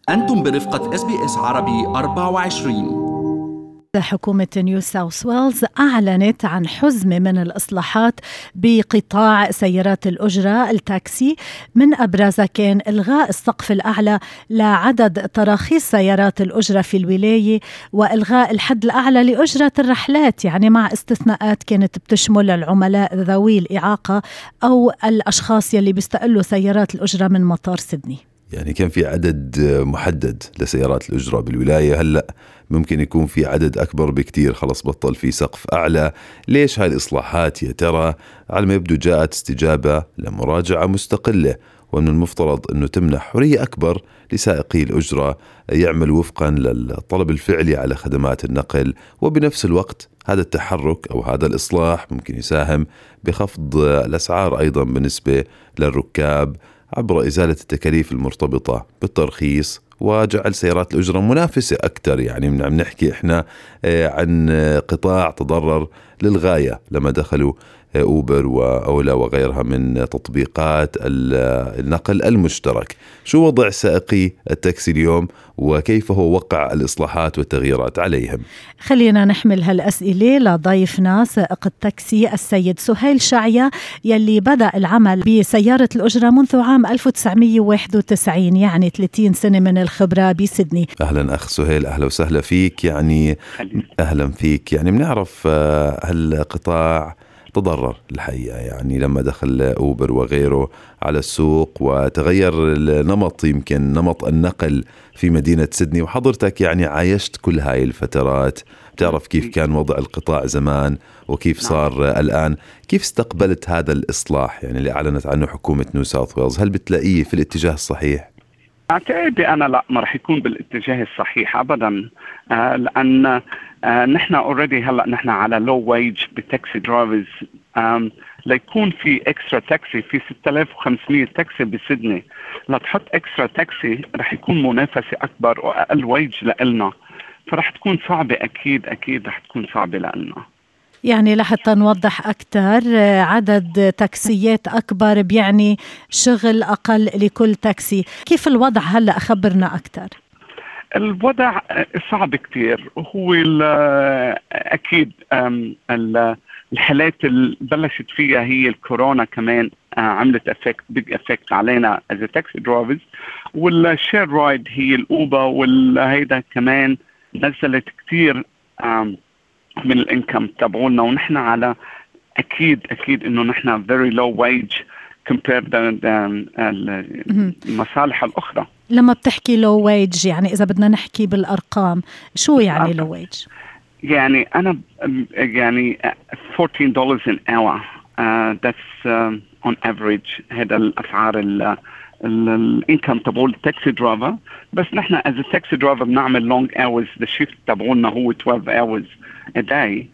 أنتم برفقة SBS عربي 24. حكومة نيو ساوث ويلز أعلنت عن حزمة من الإصلاحات بقطاع سيارات الأجرة التاكسي. من أبرزها كان إلغاء السقف الأعلى لعدد تراخيص سيارات الأجرة في الولاية، وإلغاء الحد الأعلى لأجرة الرحلات، يعني مع استثناءات كانت بتشمل العملاء ذوي الإعاقة أو الأشخاص يلي بيستقلوا سيارات الأجرة من مطار سيدني. يعني كان في عدد محدد لسيارات الأجرة بالولاية، هلأ ممكن يكون في عدد أكبر بكتير، خلص بطل في سقف أعلى. ليش هاي الإصلاحات يا ترى؟ على ما يبدو جاءت استجابة لمراجعة مستقلة، ومن المفترض أنه تمنح حرية أكبر لسائقي الأجرة يعمل وفقا للطلب الفعلي على خدمات النقل. وبنفس الوقت هذا التحرك أو هذا الإصلاح ممكن يساهم بخفض الأسعار أيضا بالنسبة للركاب عبر إزالة التكاليف المرتبطة بالترخيص، وجعل سيارات الأجرة منافسة أكثر. يعني عم نحكي إحنا عن قطاع تضرر للغاية لما دخلوا أوبر وأولا وغيرها من تطبيقات النقل المشترك. شو وضع سائقي التاكسي اليوم، وكيف هو وقع الإصلاحات والتغييرات عليهم؟ خلينا نحمل هالأسئلة لضيفنا سائق التاكسي السيد سهيل شعيا، يلي بدأ العمل بسيارة الأجرة منذ عام 1991، يعني 30 سنة من الخبرة بسيدني. أهلا أخ سهيل، أهلا وسهلا فيك. يعني أهلا فيك. يعني بنعرف هالقطاع تضرر الحقيقة، يعني لما دخل أوبر وغيره على السوق وتغير النمط، يمكن نمط النقل في مدينة سيدني، وحضرتك يعني عايشت كل هاي الفترات، بتعرف كيف كان وضع القطاع زمان وكيف صار الآن. كيف استقبلت هذا الإصلاح يعني اللي أعلنت عنه حكومة نيو ساوث ويلز؟ هل بتلاقيه في الاتجاه الصحيح؟ أعتقد أنا لا، ما رح يكون بالاتجاه الصحيح أبدا. لأن نحن already هلأ نحن على low wage بتاكسي درايفرز. ليكون في اكسترا تاكسي، في 6500 تاكسي بسيدني، لا تحط اكسترا تاكسي رح يكون منافسة أكبر وأقل ويج لإلنا، فرح تكون صعبة. أكيد رح تكون صعبة لإلنا. يعني لحتى نوضح أكثر، عدد تاكسيات أكبر بيعني شغل أقل لكل تاكسي. كيف الوضع هلأ؟ خبرنا أكثر. الوضع صعب كتير، وهو أكيد الحالات اللي بلشت فيها هي الكورونا كمان عملت بيج افكت علينا as a taxi drivers، والشير رايد هي الأوبا والهيدا كمان نزلت كتير من الانكم تبعونا، ونحن على أكيد إنه نحن very low wage compared to المصالح الأخرى. لما بتحكي low wage، يعني إذا بدنا نحكي بالأرقام، شو يعني low wage؟ يعني أنا يعني $14 an hour. That's on average. هذا الأسعار الانكم تبعول التاكسي درايفر. بس نحن as a taxi driver بنعمل long hours. the shift تبعولنا هو 12 hours a day.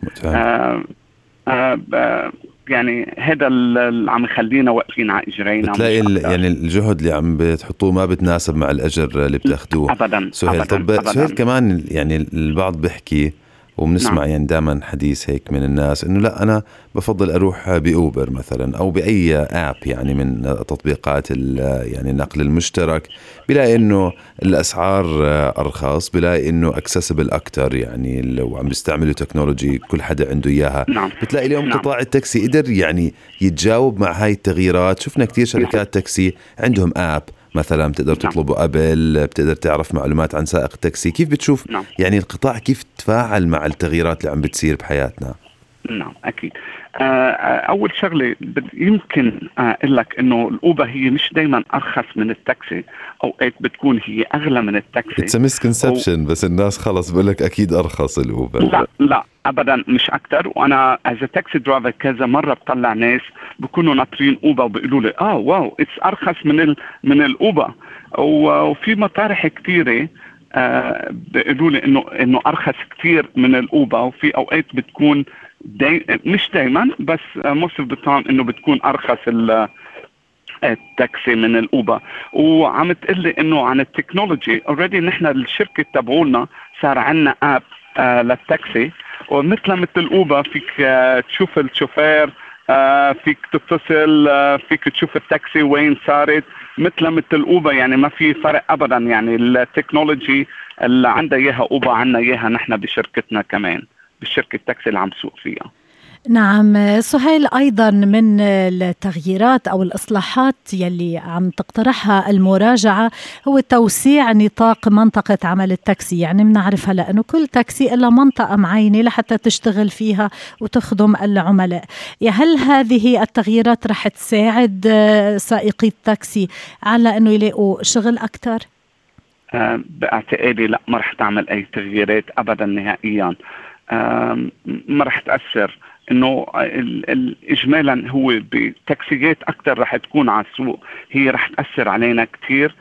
يعني هذا اللي عم يخلينا واقفين على اجرينا. بتلاقي يعني الجهد اللي عم بتحطوه ما بتناسب مع الاجر اللي بتاخدوه ابدا. سهيل. طب سهيل، كمان يعني البعض بيحكي وبنسمع يعني دائما حديث هيك من الناس انه لا، انا بفضل اروح باوبر مثلا او باي اب يعني من تطبيقات يعني النقل المشترك، بلاقي انه الاسعار ارخص، بلاقي انه اكسسبل اكتر، يعني لو عم بيستعملوا تكنولوجي كل حدا عنده اياها. بتلاقي اليوم قطاع التاكسي قدر يعني يتجاوب مع هاي التغييرات. شفنا كتير شركات تاكسي عندهم اب مثلا بتقدر تطلبه قبل، بتقدر تعرف معلومات عن سائق التاكسي. كيف بتشوف يعني القطاع كيف تفاعل مع التغييرات اللي عم بتصير بحياتنا؟ نعم أكيد. أول شغلة يمكن أقول لك إنه الأوبر هي مش دايما أرخص من التاكسي، أوقات بتكون هي أغلى من التاكسي. It's a misconception. بس الناس خلص بقول لك أكيد أرخص الأوبر. لا أبدا، مش أكتر. وأنا as a taxi driver كذا مرة بطلع ناس بيكونوا ناطرين أوبر وبيقولوا لي واو it's أرخص من الأوبر. وفي مطارح كتيرة بيقولوا لي إنه أرخص كتير من الأوبر، وفي أوقات بتكون مش دايما بس most of the time إنه بتكون أرخص التاكسي من الأوبر. وعم تقلي إنه عن التكنولوجي already نحن الشركة تبعولنا صار عنا آب للتاكسي، ومثل الأوبر فيك تشوف الشوفير، فيك تتصل، فيك تشوف التاكسي وين صارت، مثل أوبا، يعني ما في فرق أبدا. يعني التكنولوجي اللي عندها إياها أوبا عنا إياها نحن بشركتنا كمان، بالشركة التاكسي اللي عم سوق فيها. نعم سهيل، أيضا من التغييرات أو الإصلاحات يلي عم تقترحها المراجعة هو توسيع نطاق منطقة عمل التاكسي. يعني بنعرف هلأ أنه كل تاكسي إلا منطقة معينة لحتى تشتغل فيها وتخدم العملاء. هل هذه التغييرات رح تساعد سائقي التاكسي على أنه يلاقوا شغل أكتر؟ باعتقادي لا، ما رح تعمل أي تغييرات أبدا نهائيا. ما رح تأثر. انه اجمالا هو بتاكسيات اكثر رح تكون على السوق، هي رح تاثر علينا كثير.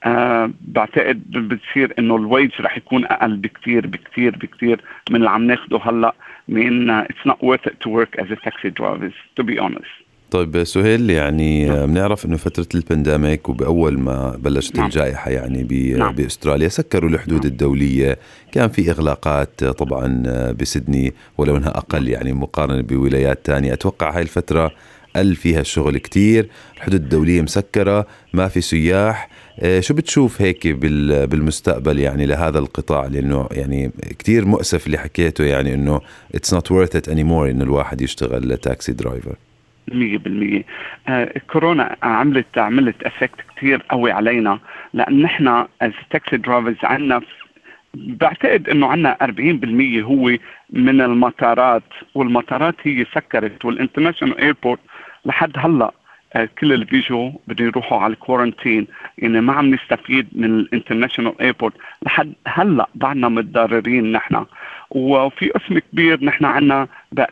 بعتقد بتصير انه الويج رح يكون اقل بكثير بكثير بكثير من اللي عم ناخده هلا. من it's not worth it to work as a taxi driver to be honest. طيب سهيل، يعني بنعرف انه فترة البانديميك وبأول ما بلشت الجائحة يعني بأستراليا سكروا الحدود الدولية، كان في إغلاقات طبعا بسيدني ولو انها أقل يعني مقارنة بولايات تانية. أتوقع هاي الفترة قل فيها الشغل كتير، الحدود الدولية مسكرة، ما في سياح. شو بتشوف هيك بالمستقبل يعني لهذا القطاع؟ لأنه يعني كتير مؤسف اللي حكيته، يعني انه it's not worth it anymore انه الواحد يشتغل تاكسي درايفر. 100%. كورونا عملت افكت كتير قوي علينا، لان نحن از تاكسي درايفرز عنا بعتقد انه عنا 40% هو من المطارات، والمطارات هي سكرت، والانترناشونال ايربورت لحد هلا كل اللي بيجوا بدهم يروحوا على الكورنتين. يعني ما عم نستفيد من الانترناشونال ايربورت لحد هلا، بعدنا متضررين نحن. وفي قسم كبير نحن عنا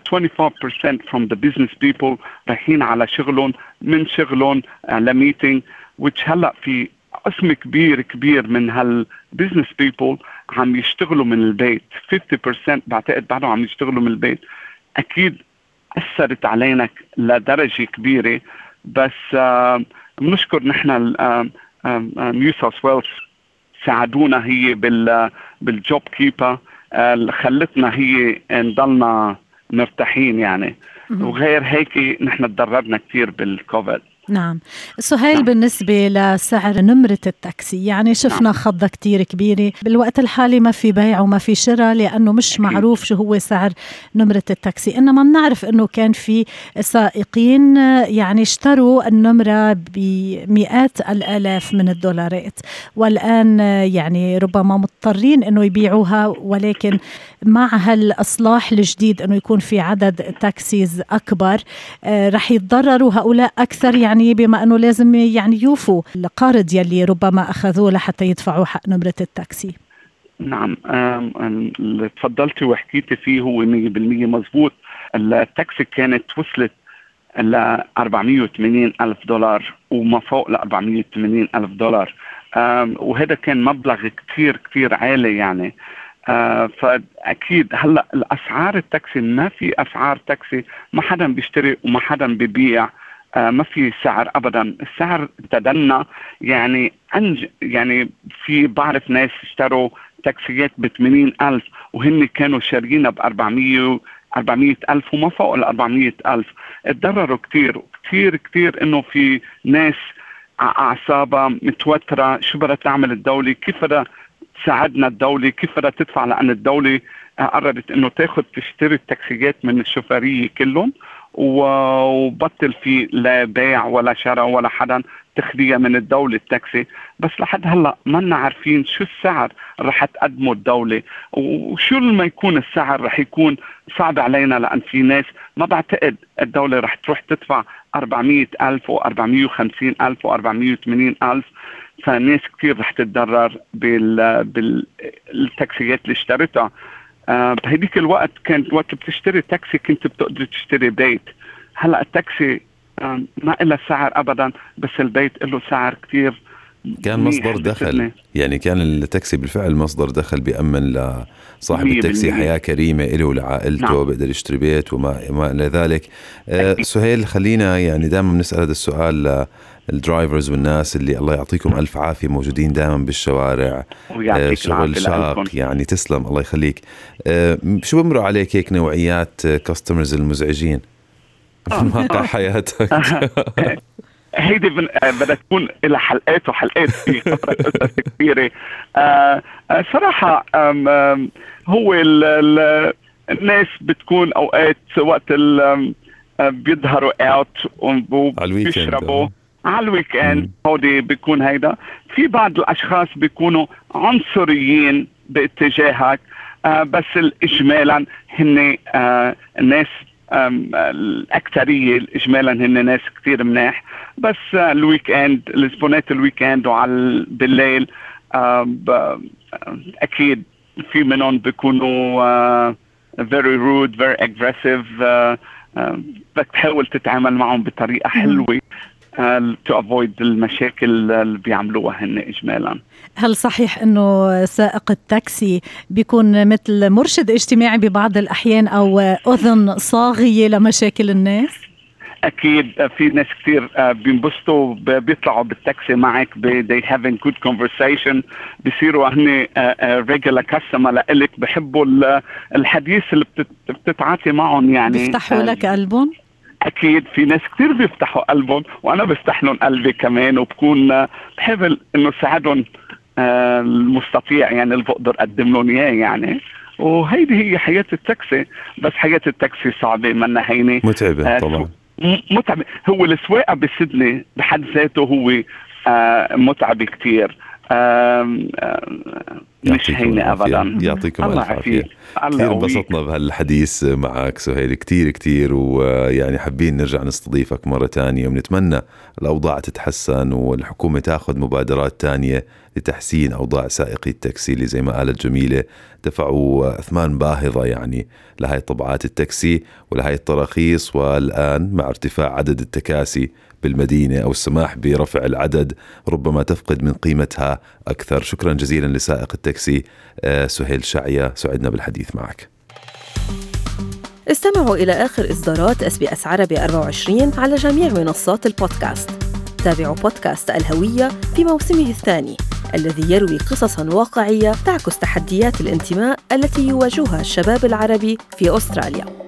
25% from the business people رايحين على شغلهم من شغلهم لميتينج، which هلا في قسم كبير من هالبيزنس بيبل عم يشتغلوا من البيت. 50% بعتقد بعدهم عم يشتغلوا من البيت. اكيد اثرت علينا لدرجه كبيره، بس بنشكر نحن نيو ساوث ويلز ساعدونا هي بالجوب كيبر، خلتنا هي نضلنا مرتاحين يعني. وغير هيك نحن تضررنا كثير بالكوفيد. نعم سهيل، بالنسبة لسعر نمرة التاكسي يعني شفنا خضة كتير كبيرة بالوقت الحالي، ما في بيع وما في شراء لأنه مش معروف شو هو سعر نمرة التاكسي. إنما بنعرف أنه كان في سائقين يعني اشتروا النمرة بمئات الآلاف من الدولارات، والآن يعني ربما مضطرين أنه يبيعوها، ولكن مع هالإصلاح الجديد أنه يكون في عدد تاكسيز أكبر رح يتضرروا هؤلاء أكثر، يعني بما أنه لازم يعني يوفوا القارض يلي ربما أخذوه لحتى يدفعوا حق نمرة التاكسي. نعم، اللي تفضلتي وحكيتي فيه هو 100% مزبوط. التاكسي كانت وصلت ل $480,000 وما فوق ل $480,000، وهذا كان مبلغ كتير عالي يعني. فأكيد هلأ الأسعار التاكسي، ما في أسعار تاكسي، ما حدا بيشتري وما حدا بيبيع، ما في سعر أبدا. السعر تدنى يعني يعني في بعرف ناس اشتروا تاكسيات ب80,000 وهن كانوا شاريينها ب400,000 وما فوق ال400,000. اتضرروا كتير انه في ناس أعصابها متوترة، شو بدها تعمل الدولة، كيف بدها تساعدنا الدولة، كيف بدها تدفع، لأن الدولة قررت انه تشتري التاكسيات من الشوفيرية كلهم، وبطل في لا بيع ولا شراء ولا حدا تخليها من الدولة التاكسي. بس لحد هلا ما لنا عارفين شو السعر رح تقدمه الدولة، وشو لما يكون السعر رح يكون صعب علينا، لأن في ناس ما بعتقد الدولة رح تروح تدفع 400,000 و450,000 و480,000. فناس كتير رح تتضرر بالتاكسيات اللي اشتريتها. بهديك الوقت كانت وقت بتشتري تاكسي كنت بتقدر تشتري بيت. هلأ التاكسي ما إلا سعر أبدا، بس البيت له سعر كتير، كان مصدر دخل. يعني كان التاكسي بالفعل مصدر دخل، بيأمن لصاحب التاكسي حياة كريمة إله ولعائلته. نعم. بقدر يشتري بيت وما إلى ذلك. سهيل، خلينا يعني دائما بنسأل هذا السؤال الدرايفرز والناس اللي الله يعطيكم ألف عافية موجودين دائما بالشوارع، شغل شاق يعني. تسلم، الله يخليك. شو بمروا عليك هيك نوعيات كاستمرز المزعجين في واقع حياتك؟ هيدي بدها تكون لها حلقات وحلقات في خبرة قصص كثيرة. صراحة هو الناس بتكون أوقات وقت بيظهروا اوت وبيشربوا على الويك اند، هودي بيكون هيدا. في بعض الاشخاص بيكونوا عنصريين باتجاهك، بس اجمالا هن الناس الاكثريه اجمالا هن ناس كثير مناح. بس الويك اند، الزبونات الويك اند وعلى بالليل اكيد في منهم بيكونوا very rude, very aggressive. بدك تحاول تتعامل معهم بطريقة حلوة to avoid المشاكل اللي بيعملوها هن إجمالا. هل صحيح أنه سائق التاكسي بيكون مثل مرشد اجتماعي ببعض الأحيان أو أذن صاغية لمشاكل الناس؟ أكيد في ناس كتير بينبسطوا بيطلعوا بالتاكسي معك they having good conversation، بيصيروا هني regular customer لإلك، بحبوا الحديث اللي بتتعاطي معهم، يعني بيفتحوا لك قلبهم. أكيد في ناس كتير بيفتحوا قلبهم، وأنا بفتح لهم قلبي كمان، وبكون بحب إنه ساعدهم المستطيع يعني اللي بقدر أقدم لهم إياه يعني. وهيدي هي حياة التاكسي، بس حياة التاكسي صعبة منها هينة، متعبة طبعا. متعب. هو السواقة بسدني بحد ذاته هو متعب كتير، مش هينة أبدا. يعطيكم العافية. كثير انبسطنا بهالحديث معك سهيل، كتير ويعني حابين نرجع نستضيفك مرة تانية، ونتمنى الأوضاع تتحسن والحكومة تاخذ مبادرات تانية لتحسين أوضاع سائقي التاكسي اللي زي ما قالت جميلة دفعوا أثمان باهظة يعني لهاي طبعات التاكسي ولهاي التراخيص. والآن مع ارتفاع عدد التكاسي بالمدينة أو السماح برفع العدد ربما تفقد من قيمتها أكثر. شكرا جزيلا لسائق التاكسي سهيل شعية، سعدنا بالحديث معك. استمعوا إلى آخر إصدارات SBS عربي 24 على جميع منصات البودكاست. تابعوا بودكاست الهوية في موسمه الثاني الذي يروي قصصاً واقعية تعكس تحديات الانتماء التي يواجهها الشباب العربي في أستراليا.